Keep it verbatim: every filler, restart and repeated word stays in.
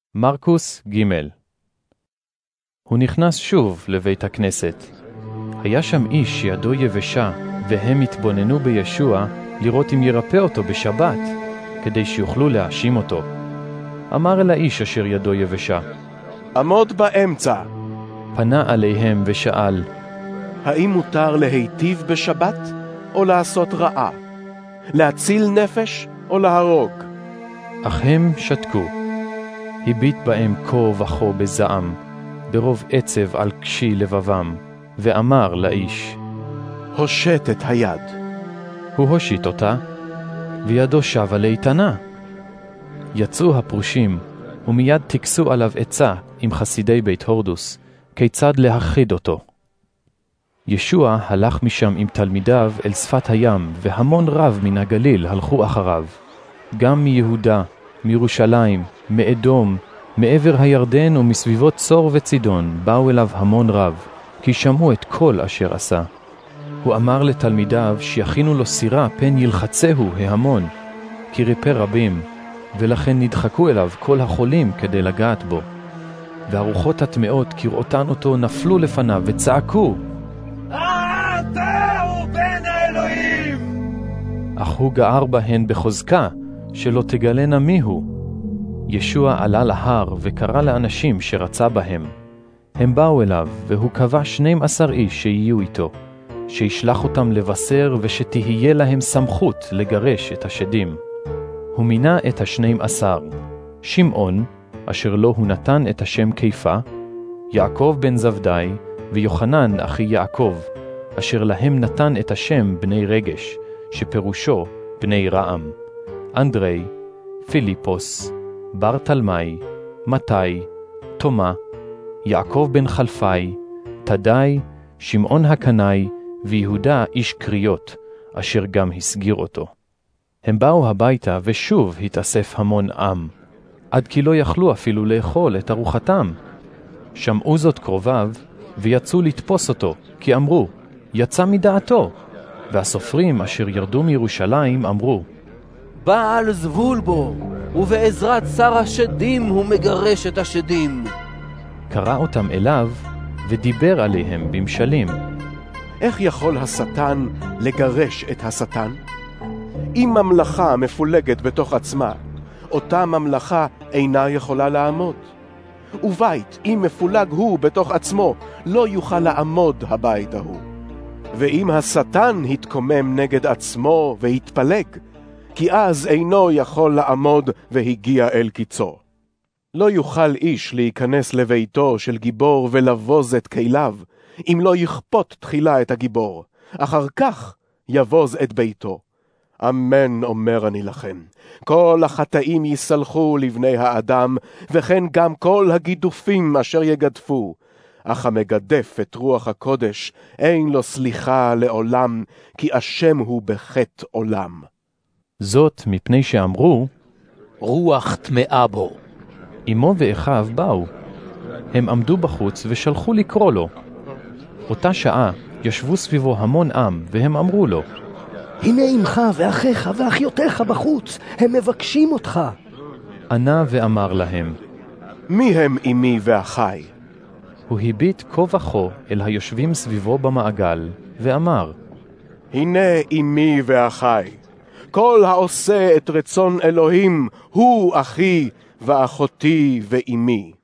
מרקוס ג' הוא נכנס שוב לבית הכנסת. היה שם איש שידו יבשה, והם התבוננו בישוע לראות אם ירפא אותו בשבת, כדי שיוכלו להאשים אותו. אמר אל האיש אשר ידו יבשה, עמוד באמצע. פנה עליהם ושאל, האם מותר להיטיב בשבת או לעשות רעה? להציל נפש או להרוג? אך הם שתקו. הביט בהם כה וכה בזעם, ברוב עצב על קשי לבבם, ואמר לאיש, הושט את היד. הוא הושיט אותה, וידו שבה לאיתנה. יצאו הפרושים, ומיד תקסו עליו עצה עם חסידי בית הורדוס, כיצד להחיד אותו. ישוע הלך משם עם תלמידיו אל שפת הים, והמון רב מן הגליל הלכו אחריו. גם מיהודה, מירושלים, מאדום, מעבר הירדן ומסביבות צור וצידון, באו אליו המון רב, כי שמעו את כל אשר עשה. הוא אמר לתלמידיו שיכינו לו סירה פן ילחצהו ההמון, כי ריפא רבים, ולכן נדחקו אליו כל החולים כדי לגעת בו. והרוחות הטמאות כראותן אותו נפלו לפניו וצעקו, אתה הוא בן האלוהים! אך הוא גער בהן בחוזקה, שלא תגלנה מיהו. ישוע עלה להר וקרא לאנשים שרצה בהם. הם באו אליו, והוא קבע שנים עשר איש שיהיו איתו, שישלח אותם לבשר ושתהיה להם סמכות לגרש את השדים. הוא מינה את השנים עשר, שמעון, אשר לו הוא נתן את השם קיפה, יעקב בן זבדי, ויוחנן אחי יעקב, אשר להם נתן את השם בני רגש, שפירושו בני רעם, אנדרי, פיליפוס, בר תלמי, מתי, תומה, יעקב בן חלפי, תדי, שמעון הקנאי, ויהודה איש קריות, אשר גם הסגיר אותו. הם באו הביתה ושוב התאסף המון עם, עד כי לא יכלו אפילו לאכול את ארוחתם. שמעו זאת קרוביו, ויצאו לתפוס אותו, כי אמרו, יצא מדעתו. והסופרים אשר ירדו מירושלים אמרו, בעל זבול בו, ובעזרת שר השדים הוא מגרש את השדים. קרא אותם אליו, ודיבר עליהם במשלים. איך יכול השטן לגרש את השטן? אם ממלכה מפולגת בתוך עצמה, אותה ממלכה אינה יכולה לעמוד. ובית, אם מפולג הוא בתוך עצמו, לא יוכל לעמוד הבית ההוא. ואם השטן התקומם נגד עצמו והתפלג, כי אז אינו יכול לעמוד והגיע אל קיצו. לא יוכל איש להיכנס לביתו של גיבור ולבוז את כליו, אם לא יכפות תחילה את הגיבור, אחר כך יבוז את ביתו. אמן אומר אני לכם, כל החטאים יסלחו לבני האדם, וכן גם כל הגידופים אשר יגדפו. אך המגדף את רוח הקודש, אין לו סליחה לעולם, כי אשם הוא בחטא עולם. זאת מפני שאמרו, רוח טמאה בו. אמו ואחיו באו. הם עמדו בחוץ ושלחו לקרוא לו. אותה שעה ישבו סביבו המון עם, והם אמרו לו, הנה אמך ואחיך ואחיותיך בחוץ, הם מבקשים אותך. ענה ואמר להם, מי הם אמי ואחי? הוא הביט כה וכה אל היושבים סביבו במעגל, ואמר, הנה אמי ואחי, כל העושה את רצון אלוהים הוא אחי ואחותי ואמי.